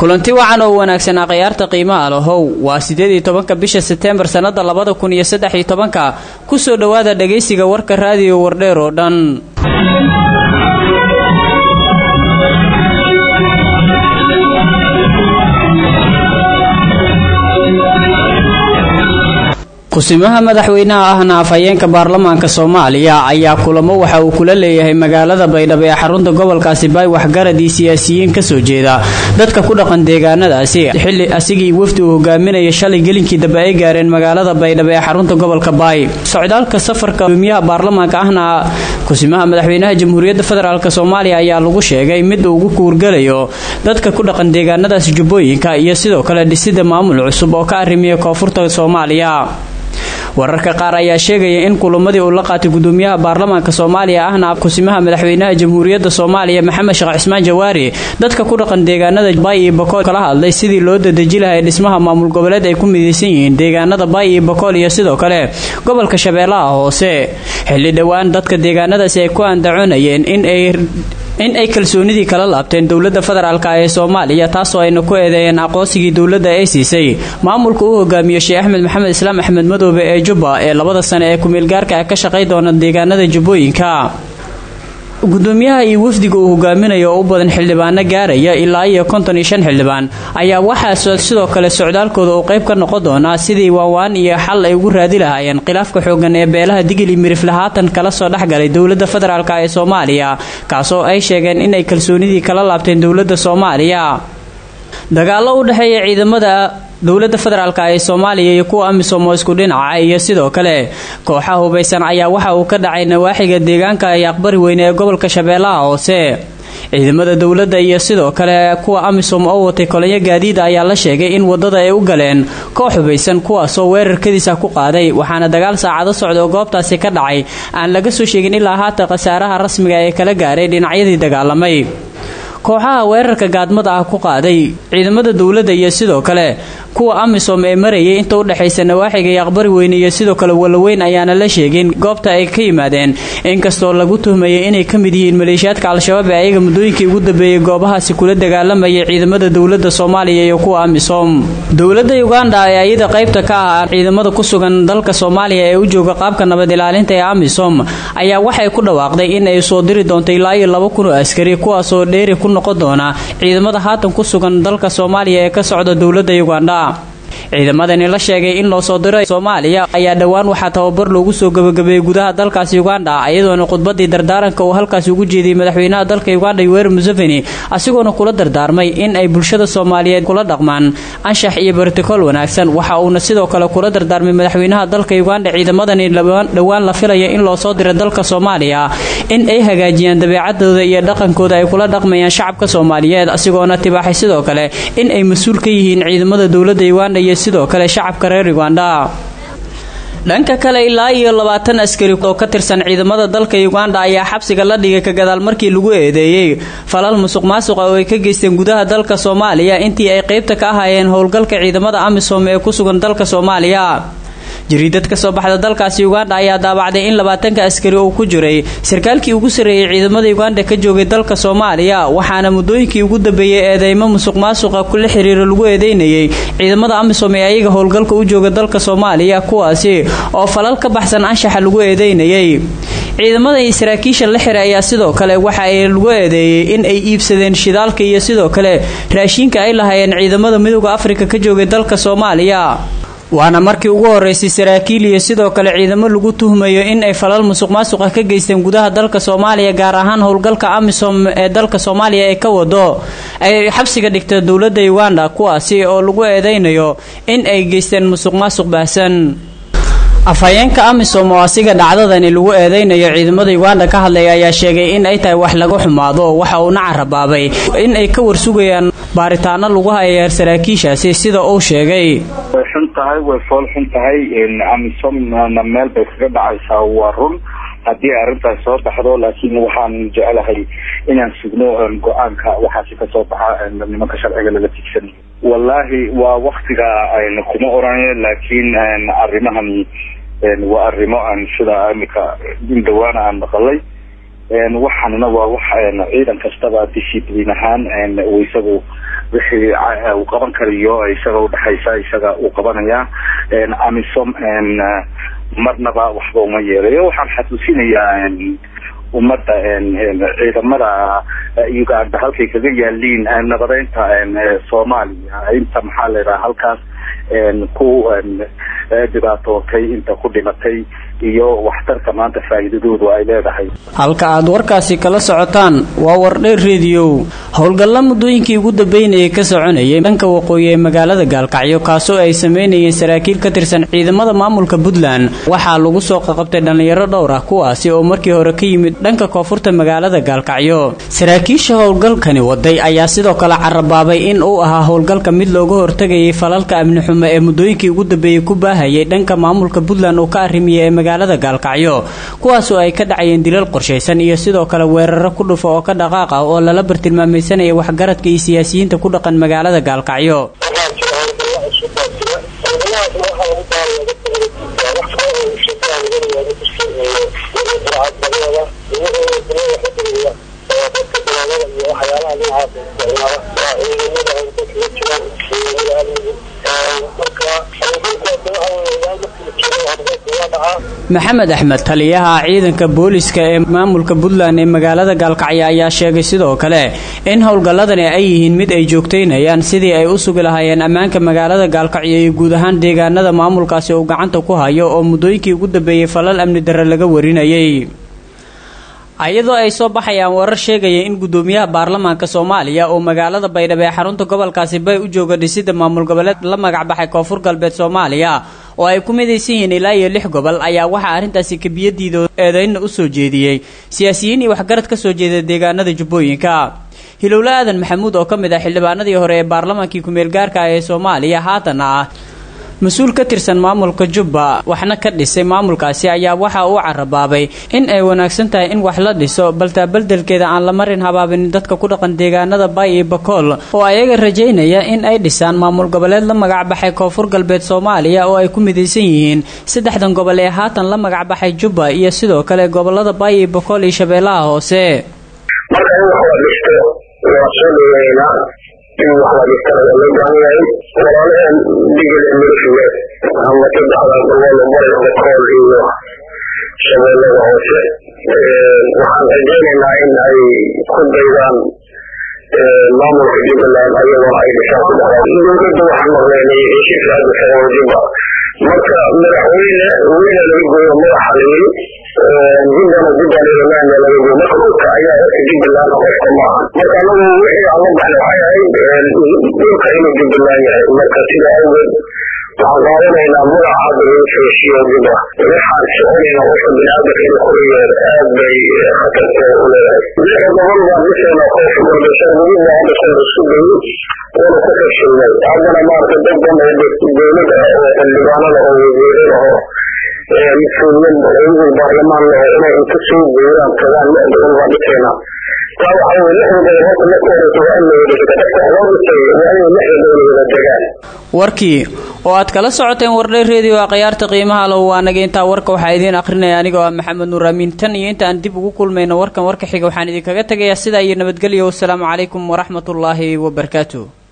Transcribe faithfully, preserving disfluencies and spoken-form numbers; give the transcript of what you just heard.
kulanti wacan oo wanaagsan aqyaarta qiimaha lahow waa sideed iyo tobanka bisha September sanada labada kun iyo saddex iyo tobanka ku soo dhawaada dhageysiga warka raadiyo Wardheer oo dhan kusimaha madaxweynaha ahna afhayeenka baarlamaanka Soomaaliya ayaa kulamo waxa uu kula leeyahay magaalada Baydhabo ee xarunta gobolkaasi bay waxgaradii siyaasiyiin ka soo jeeda dadka ku dhaqan deegaanadaasi xilli asigii wafdi uu hogaaminayay shalay gelinkii daba ay gaareen magaalada Baydhabo ee xarunta gobolka Bay socdaalka safarka guddoomiyaha baarlamaanka ahna kusimaha madaxweynaha Jamhuuriyadda Federaalka Soomaaliya ayaa lagu sheegay mid uu ugu kuurgalayo dadka ku dhaqan deegaanadaasi Jubbooyinka iyo sidoo kale dhisida maamul cusub oo ka arrimiya koonfurta Soomaaliya wararka qaar ayaa sheegaya in kulamadii uu la qaatay gudoomiyaha baarlamaanka Soomaaliya ahna kusimaha madaxweynaha Jamhuuriyadda Soomaaliya Maxamed Sheekh Cismaan Jawaari dadka ku dhaqan deegaanada Bay iyo Bakool kala hadlay sidii loo dadajin lahaa dhismaha maamul goboleed ay ku mideysan yihiin deegaanada Bay iyo Bakool iyo sidoo kale gobolka Shabeellaha Hoose xilli dhawaan dadka deegaanadaasi ay ku andacoonayeen in ay in ay kalsoonidii kala laabteen dawladda federaalka ee Soomaaliya taasoo ay ku eedeeyeen aqoonsigii dawladda ay siisay maamulka uu hogaamiyo Sheekh Axmed Maxamed Islaam Axmed Madoobe ee Jubba ee labada sano ee ku meel gaarka ka shaqeey doona deegaanada Jubbooyinka gudoomiyaha iyo wafdiga uu hogaaminayo oo u badan xildhibaano gaaraya ilaa iyo konton iyo shan xildhibaan ayaa waxa sidoo kale socdaalkooda uu qayb ka noqon doona sidii waawaan iyo xal ay ugu raadi lahaayeen khilaafka xoogan ee beelaha Digil iyo Mirif lahaatan kala soo dhaxgalay dawladda federaalka ee Soomaaliya kaasoo ay sheegeen in ay kalsoonidii kala laabteen dawladda Soomaaliya dagaalo u dhaxeeya ciidamada dawladda federaalka ee Soomaaliya iyo kuwa amisom isku dhinaca iyo sidoo kale kooxaha hubeysan ayaa waxa uu ka dhacay nawaaxiga deegaanka ay aqbari weyn ee gobolka Shabeellaha Hoose ciidamada dawladda iyo sidoo kale kuwa amisom oo watay kolonyo gaadiid ayaa la sheegay in wadada ay u galeen koox hubeysan kuwaas oo weerarkadiisa ku qaaday waxaana dagaal saacado socdo goobtaasi ka dhacay aan laga soo sheegin ilaa haata khasaaraha rasmiga ee kala gaaray dhinacyadii dagaalamay kooxaha weerarka gaadmada ah ku qaaday ciidamada dawladda iyo sidoo kale kuwa amisom ee marayay inta u dhaxaysa nawaaxiga iyo aqbari weyn iyo sidoo kale walaweyn ayaana la sheegin goobta ay ka yimaadeen inkastoo lagu tuhmayay inay ka mid yihiin maleeshiyaadka al-shabaab ee ayaga muddooyinkii ugu dambeeyay goobahaasi kula dagaalamayay ciidamada dawladda Soomaaliya iyo kuwa amisom dawladda Uganda ayaa ayada qaybta ka ah ciidamada ku sugan dalka Soomaaliya ee u jooga qaabka nabad ilaalinta ee amisom ayaa waxay ku dhawaaqday in ay soo diri doonto ilaa iyo laba kun oo askari kuwaas oo dheeri ku noqon doona ciidamada haatan ku sugan dalka Soomaaliya ee ka socda dawladda Uganda ciidamadani la sheegay in loo soo diray Soomaaliya ayaa dhawaan waxa tababar loogu soo gabagabeeyay gudaha dalkaasi Uganda ayadoona khudbadii dardaaranka uu halkaas ugu jeediyay madaxweynaha dalka Uganda Yoweri Museveni asigoona kula dardaarmay in ay bulshada Soomaaliyeed kula dhaqmaan anshax iyo protocol wanaagsan waxa uu sidoo kale kula dardaarmay madaxweynaha dalka Uganda ciidamadani dhawaan la filayo in loo soo diray dalka Soomaaliya in ay hagaajiyaan dabeecadooda iyo dhaqankooda ay kula dhaqmayaan shacabka Soomaaliyeed asigoona tibaaxay sidoo kale in ay mas'uul ka yihiin ciidamada dawladda Uganda iyo sidoo kale shacabka reer Uganda dhanka kale ilaa iyo labaatan askari oo ka tirsan ciidamada dalka Uganda ayaa xabsiga la dhigay ka gadaal markii lagu eedeeyay falal musuqmaasuq oo ay ka geysteen gudaha dalka Soomaaliya intii ay qaybta ka ahaayeen howlgalka ciidamada amisom ee ku sugan dalka Soomaaliya jariidad ka soo baxda dalkaasi Uganda ayaa daabacday in labaatanka askari oo ku jiray sarkaalkii ugu sareeyay ciidamada Uganda ka joogay dalka Soomaaliya waxaana muddooyinkii ugu dambeeyay eedeymo musuqmaasuqa ku la xiriira lagu eedeynayay ciidamada amisom ee ayaga howlgalka u jooga dalka Soomaaliya kuwaasi oo falal ka baxsan anshaxa lagu eedeynayay ciidamada Israakiisha la xiray ayaa sidoo kale waxa ay lagu eedeeyay in ay iibsadeen shidaalka iyo sidoo kale raashinka ay lahaayeen ciidamada Midowga Afrika ka joogay dalka Soomaaliya waana markii ugu horeysay saraakiil iyo sidoo kale ciidamo lagu tuhmayo in ay falal musuqmaasuq ka geysteen gudaha dalka Soomaaliya gaar ahaan howlgalka amisom ee dalka Soomaaliya ee ka wado ay xabsiga dhigtay dawladda Uganda kuwaasi oo lagu eedeynayo in ay geysteen musuqmaasuq baahsan afhayeenka amisom oo asiga dhacdadani lagu eedeynayo ciidamada Uganda ka hadlay ayaa sheegay in ay tahay wax lagu xumaado waxa uu nacarabaabay in ay ka warsugayaan baaritaano lagu hayo saraakiishaasi sida uu sheegay tahay way fool xun tahay in amisom na meel bay kaga dhacaysaa waa run haddii arrintaas soo baxdo laakiin waxaan jecelahay inaan sugno go'aanka waxaasi ka soo baxa nimanka sharciga laga tigsan wallahi waa waqtiga ayna kuma oranayo laakiin arrimahan waa arrimo aan sida imika dindawaan aan maqalay waxaanna waa wax ciidan kastaba discipline ahaan uu isagu wixii uu qaban karayo isaga u dhaxaysa isaga uu qabanaya amisom marnaba waxba uma yeelayo waxaan xasuusinayaa ummadda ciidamada Uganda halkay kaga yaaliin nabadeynta Soomaaliya inta maxaa la yiraahdaa halkaas ku dhibaatootay inta ku dhimatay iyo waxtarka maanta faa'iidadoodu ay leedahay. halka aad warkaasi kala socotaan waa wardheer radio howlgalla muddooyinkii ugu dambeeyay ka soconayay dhanka waqooyi ee magaalada Gaalkacyo kaasoo ay sameynayeen saraakiil ka tirsan ciidamada maamulka Puntland waxaa lagu soo qabtay dhalinyaro dhowr ah kuwaasi oo markii hore ka yimid dhanka koonfurta magaalada Gaalkacyo. saraakiisha howlgalkani waday ayaa sidoo kale carabaabay in uu ahaa howlgalka mid looga hortagay falalka amni xumo ee muddooyinkii ugu dambeeyay ku baahayay dhanka maamulka Puntland oo ka arrimiyay magaalada Gaalkacyo kuwaas oo ay ka dhacayeen dilal qorsheysan iyo sidoo kale weeraro ku dhufo oo ka dhaqaaq ah oo lala bartilmaameeysanay waxgaradka iyo siyaasiyiinta ku dhaqan magaalada Gaalkacyo. maxamed axmed taliyaha ciidanka booliska ee maamulka Puntland ee magaalada Gaalkacyo ayaa sheegay sidoo kale in howlgalladani ay yihiin mid ay joogteynayaan sidii ay u sugi lahaayeen ammaanka magaalada Gaalkacyo iyo guud ahaan deegaanada maamulkaasi uu gacanta ku hayo oo muddooyinkii ugu dambeeyay falal amni darro laga warinayay. ayadoo ay soo baxayaan warar sheegaya in gudoomiyaha baarlamaanka Soomaaliya oo magaalada Baydhabo ee xarunta gobolkaasi bay u jooga dhisida maamul goboleed la magac baxay Koonfur Galbeed Soomaaliya oo ay ku midaysan yihiin ilaa iyo lix gobol ayaa waxa arintaasi kabiyadiido eedayn u soo jeediyay siyaasiyiin iyo waxgarad ka soo jeeda deegaanada Jubbooyinka. Hilowle Aadan Maxamuud oo kamid ah xildhibaanadii hore ee baarlamaankii ku meel gaarka ah ee Soomaaliya haatana ah مسؤول كتيرسن مامل كجوبا وحنا كدسي مامل كاسي ayaa waxa uu carabaabay in ay wanaagsan tahay in wax la dhiso balta baldelkeeda aan la marin habaabin dadka ku dhaqan deegaanada Bay iyo Bakool oo ayaga rajeynaya in ay dhisaan maamul goboleed la magac baxay Koonfur Galbeed Soomaaliya oo ay ku midaysan yihiin saddexdan gobol ee haatan la magac baxay Jubba iyo sidoo kale gobolada Bay iyo Bakool iyo Shabeellaha Hoose. marka waxa la dhisto waa soo dhoweeyna in wax la dhisto la baahanyahay walaalahan digil milkiga ama tabada gobolada Bay iyo Bakool iyo Shabeellaha Hoose waxaan rajeynaynaa in ay ku daydaan maamulka Jubbaland ayagoo ay dhisaan dowladda waxaan maqlaynay heshiiska Jubba marka madaxweyne weyne laga gooyo madaxa leeyahay jidana jidana ilaan laga gooyo marka ayaa Jubbaland qofka maaha marka anagu wixii aan la baxay waxay ahayd dhulka inuu Jubbaland yahay marka sida awgeed waxaan qaadanaynaa magaca hadda lagu heshiiyo Jubba waxaan soconaynaa qofka bini'aadamka koriyeer aad bay khatarta u leedahay lix gobol baa dhisayna qof walbashan weliba hadda kun isku dayo wala ku fashilmay haddana maarka dad badan oo dowladda oo xildhibaanada oo wasiirada oo مسؤولين رئيس البرلمان إنه ينتشر بيران كذا نقدر نقول بكينا. طبعا هو نحن دورات نقدر نتوقع warkii oo aad kala socoteen Wardheer Radio aqyaarta qiimaha loo waanaga inta warka waxa idin aqrinay anigoo Maxamed Nuur Amiin tan iyo inta aan dib ugu kulmayno warkan warka xiga waxaan idin kaga tagayaa sida iyo nabadgelyo. Wassalaamu calaykum wa rahmatullaahi wa barakaatuh.